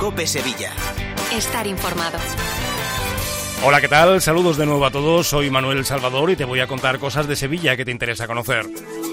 COPE Sevilla. Estar informado. Hola, ¿qué tal? Saludos de nuevo a todos. Soy Manuel Salvador y te voy a contar cosas de Sevilla que te interesa conocer.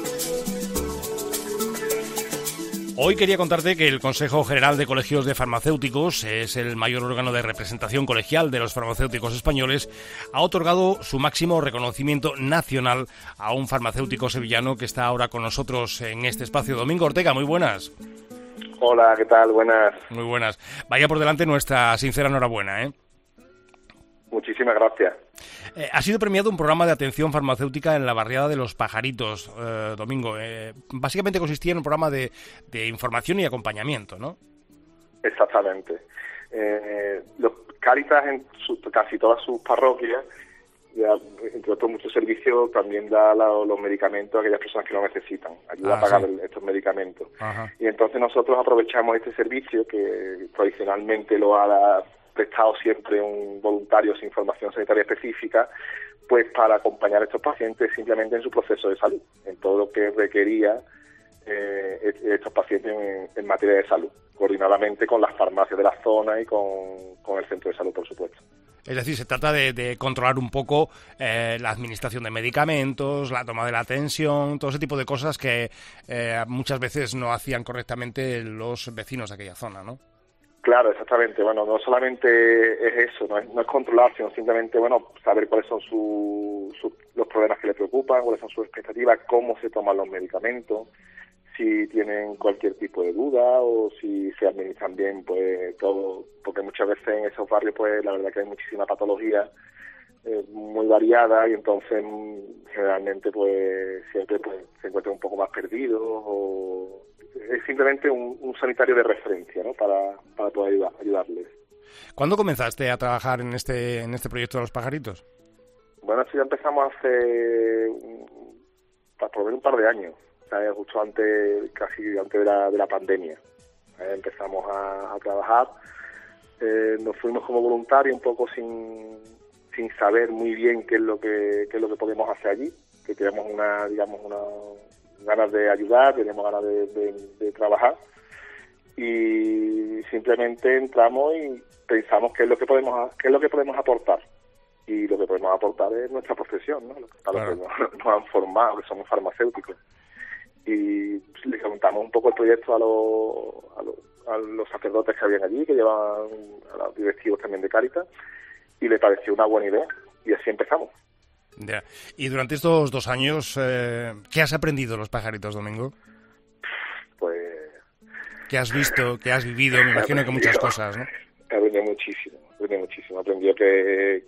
Hoy quería contarte que el Consejo General de Colegios de Farmacéuticos, es el mayor órgano de representación colegial de los farmacéuticos españoles, ha otorgado su máximo reconocimiento nacional a un farmacéutico sevillano que está ahora con nosotros en este espacio. Domingo Ortega, muy buenas. Hola, ¿qué tal? Buenas. Muy buenas. Vaya por delante nuestra sincera enhorabuena, ¿eh? Muchísimas gracias. Ha sido premiado un programa de atención farmacéutica en la barriada de Los Pajaritos, Domingo. Básicamente consistía en un programa de información y acompañamiento, ¿no? Exactamente. Los Cáritas en casi todas sus parroquias, ya, entre otros muchos servicios, también da los medicamentos a aquellas personas que lo necesitan, ayuda a pagar estos medicamentos. Ajá. Y entonces nosotros aprovechamos este servicio que tradicionalmente lo ha prestado siempre un voluntario sin formación sanitaria específica, pues para acompañar a estos pacientes simplemente en su proceso de salud, en todo lo que requería estos pacientes en materia de salud, coordinadamente con las farmacias de la zona y con el centro de salud, por supuesto. Es decir, se trata de controlar un poco la administración de medicamentos, la toma de la tensión, todo ese tipo de cosas que muchas veces no hacían correctamente los vecinos de aquella zona, ¿no? Claro, exactamente. Bueno, no solamente es eso, no es controlar, sino simplemente, saber cuáles son los problemas que le preocupan, cuáles son sus expectativas, cómo se toman los medicamentos, si tienen cualquier tipo de duda o si se administran bien, pues todo, porque muchas veces en esos barrios, pues la verdad que hay muchísima patología muy variada y entonces generalmente, pues siempre se encuentran un poco más perdidos o es simplemente un sanitario de referencia, ¿no? Para poder ayudarles. ¿Cuándo comenzaste a trabajar en este proyecto de Los Pajaritos? Bueno, esto ya empezamos hace por lo menos un par de años, ¿sabes? Justo casi antes de la pandemia. Empezamos a trabajar, nos fuimos como voluntarios un poco sin saber muy bien qué es lo que podemos hacer allí, que teníamos ganas de ayudar, teníamos ganas de trabajar y simplemente entramos y pensamos qué es lo que podemos aportar, y lo que podemos aportar es nuestra profesión, ¿no? Para lo que nos han formado, que somos farmacéuticos, y le contamos un poco el proyecto a los sacerdotes que habían allí, que llevaban a los directivos también de Cáritas, y le pareció una buena idea y así empezamos. Ya. Y durante estos 2 años, ¿qué has aprendido Los Pajaritos, Domingo? Pues... ¿Qué has visto, qué has vivido? Me imagino que muchas cosas, ¿no? He aprendido muchísimo. Aprendió que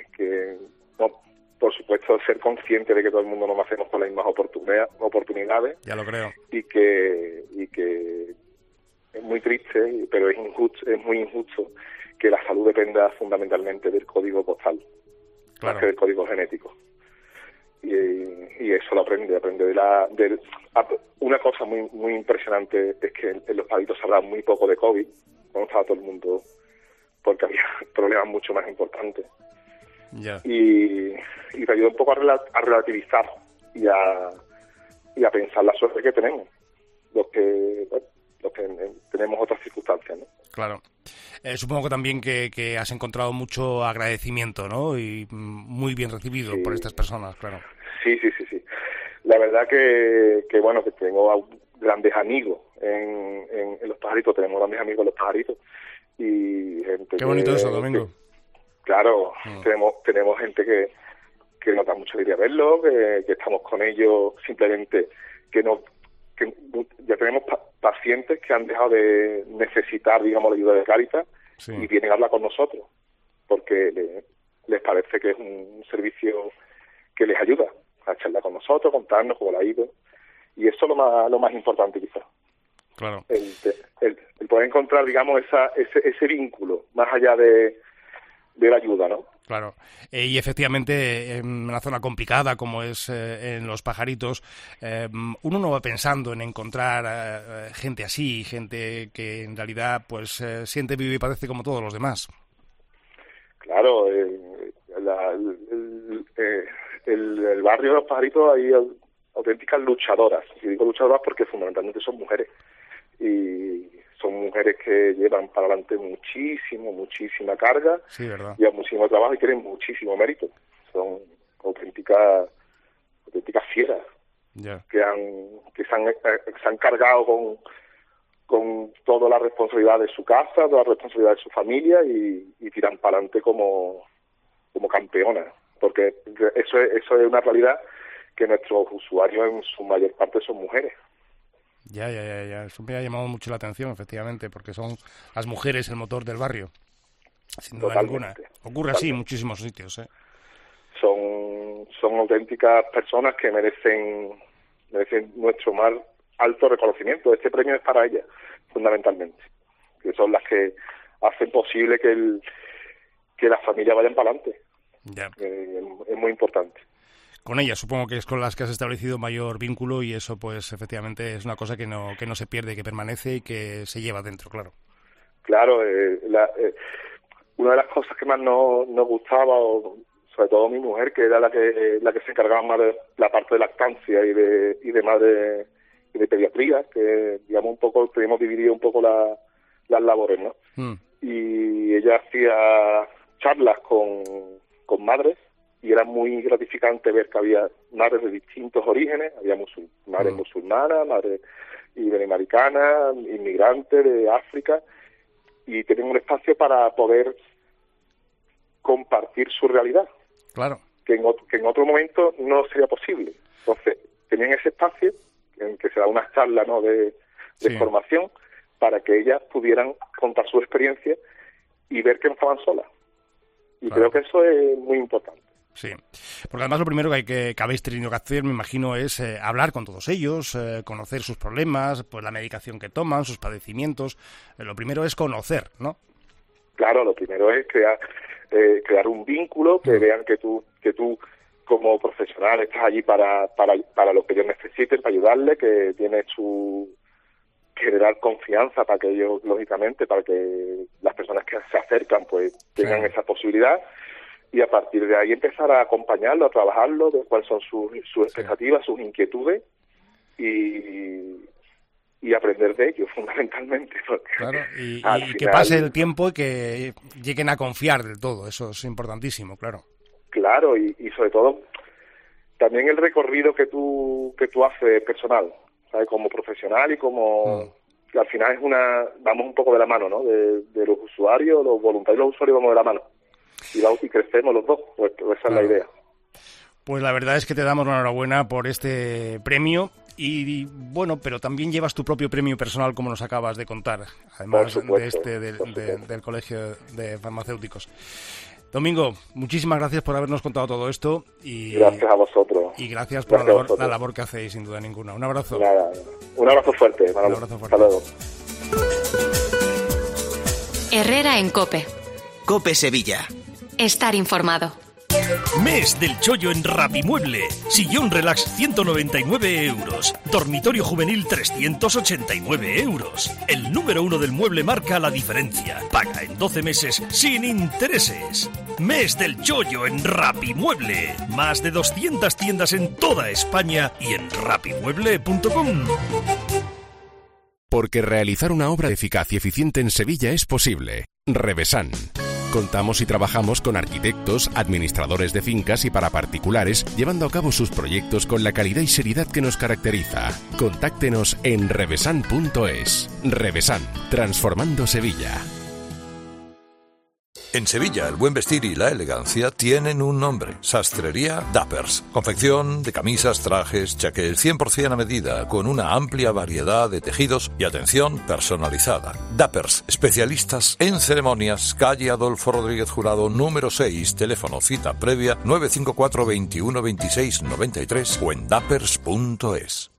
por supuesto, ser consciente de que todo el mundo no nacemos con las mismas oportunidades. Ya lo creo. Y que es muy triste, pero es muy injusto que la salud dependa fundamentalmente del código postal, claro, más que del código genético. Y eso lo aprende una cosa muy muy impresionante es que en Los Pajaritos se habla muy poco de COVID, no estaba todo el mundo, porque había problemas mucho más importantes. Ya. Y te ayuda un poco a relativizar y a pensar la suerte que tenemos, los que tenemos otras circunstancias, ¿no? Claro. Supongo que también que has encontrado mucho agradecimiento, ¿no? Y muy bien recibido por estas personas, claro. Sí. La verdad que tengo grandes amigos en Los Pajaritos, tenemos grandes amigos en Los Pajaritos y gente. Qué bonito eso, Domingo. Claro, tenemos gente que nos da mucha alegría verlo, que estamos con ellos, simplemente que ya tenemos pacientes que han dejado de necesitar, digamos, la ayuda de Cáritas, sí, y vienen a hablar con nosotros, porque les parece que es un servicio que les ayuda a charlar con nosotros, contarnos cómo le ha ido, y eso es lo más importante quizás. Claro. El poder encontrar, digamos, ese vínculo, más allá de la ayuda, ¿no? Claro. Y efectivamente, en una zona complicada como es en Los Pajaritos, uno no va pensando en encontrar gente así, gente que en realidad pues siente, vive y padece como todos los demás. Claro, el barrio de Los Pajaritos hay auténticas luchadoras. Y digo luchadoras porque fundamentalmente son mujeres. Y son mujeres que llevan para adelante muchísima carga, sí, verdad, llevan muchísimo trabajo y tienen muchísimo mérito. Son auténticas fieras, yeah, que se han cargado con toda la responsabilidad de su casa, toda la responsabilidad de su familia y tiran para adelante como campeonas, porque eso es una realidad, que nuestros usuarios en su mayor parte son mujeres. Ya. Eso me ha llamado mucho la atención, efectivamente, porque son las mujeres el motor del barrio, sin duda ninguna. Ocurre así en muchísimos sitios, ¿eh? Son auténticas personas que merecen nuestro más alto reconocimiento. Este premio es para ellas, fundamentalmente, que son las que hacen posible que las familias vayan para adelante. Ya. Es muy importante. Con ellas supongo que es con las que has establecido mayor vínculo, y eso pues efectivamente es una cosa que no se pierde, que permanece y que se lleva dentro, claro. Claro, una de las cosas que más nos gustaba, sobre todo mi mujer, que era la que se encargaba más de la parte de lactancia y de pediatría, que digamos un poco teníamos dividido un poco las labores, ¿no? Y ella hacía charlas con madres, y era muy gratificante ver que había madres de distintos orígenes, había madres musulmanas, madres iberoamericanas, inmigrantes de África, y tenían un espacio para poder compartir su realidad. Claro. Que en otro momento no sería posible. Entonces, tenían ese espacio en que se da una charla, ¿no?, de formación, para que ellas pudieran contar su experiencia y ver que no estaban solas. Y creo que eso es muy importante. Sí, porque además lo primero que habéis tenido que hacer, me imagino, es hablar con todos ellos, conocer sus problemas, pues la medicación que toman, sus padecimientos. Lo primero es conocer, ¿no? Claro, lo primero es crear un vínculo, que vean que tú como profesional estás allí para lo que ellos necesiten, para ayudarles, que tienes generar confianza para que ellos, lógicamente, para que las personas que se acercan pues tengan esa posibilidad, y a partir de ahí empezar a acompañarlo, a trabajarlo, de cuáles son sus expectativas, sus inquietudes, y aprender de ellos, fundamentalmente. Claro, y que pase el tiempo y que lleguen a confiar del todo, eso es importantísimo, claro. Claro, y sobre todo también el recorrido que tú haces personal, ¿sabes? Como profesional y como... que al final vamos un poco de la mano, ¿no? De los usuarios, los voluntarios y los usuarios vamos de la mano. Y crecemos los dos, pues esa es la idea. Pues la verdad es que te damos una enhorabuena por este premio y bueno, pero también llevas tu propio premio personal, como nos acabas de contar, además del Colegio de Farmacéuticos. Domingo, muchísimas gracias por habernos contado todo esto y gracias a vosotros. Y gracias por la labor que hacéis, sin duda ninguna. Un abrazo. Nada, un abrazo fuerte. Un abrazo fuerte. Hasta luego. Herrera en COPE. COPE Sevilla. Estar informado. Mes del chollo en Rapimueble. Sillón relax 199 €. Dormitorio juvenil 389 €. El número 1 del mueble marca la diferencia. Paga en 12 meses sin intereses. Mes del chollo en Rapimueble. Más de 200 tiendas en toda España y en rapimueble.com. Porque realizar una obra eficaz y eficiente en Sevilla es posible. Revesan. Contamos y trabajamos con arquitectos, administradores de fincas y para particulares, llevando a cabo sus proyectos con la calidad y seriedad que nos caracteriza. Contáctenos en revesan.es. Revesan, transformando Sevilla. En Sevilla, el buen vestir y la elegancia tienen un nombre: Sastrería Dappers. Confección de camisas, trajes, chaqués 100% a medida, con una amplia variedad de tejidos y atención personalizada. Dappers, especialistas en ceremonias, calle Adolfo Rodríguez Jurado, número 6, teléfono cita previa 954 21 26 93 o en dappers.es.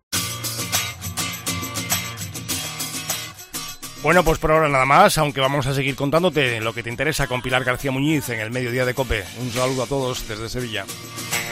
Bueno, pues por ahora nada más, aunque vamos a seguir contándote lo que te interesa con Pilar García Muñiz en el Mediodía de COPE. Un saludo a todos desde Sevilla.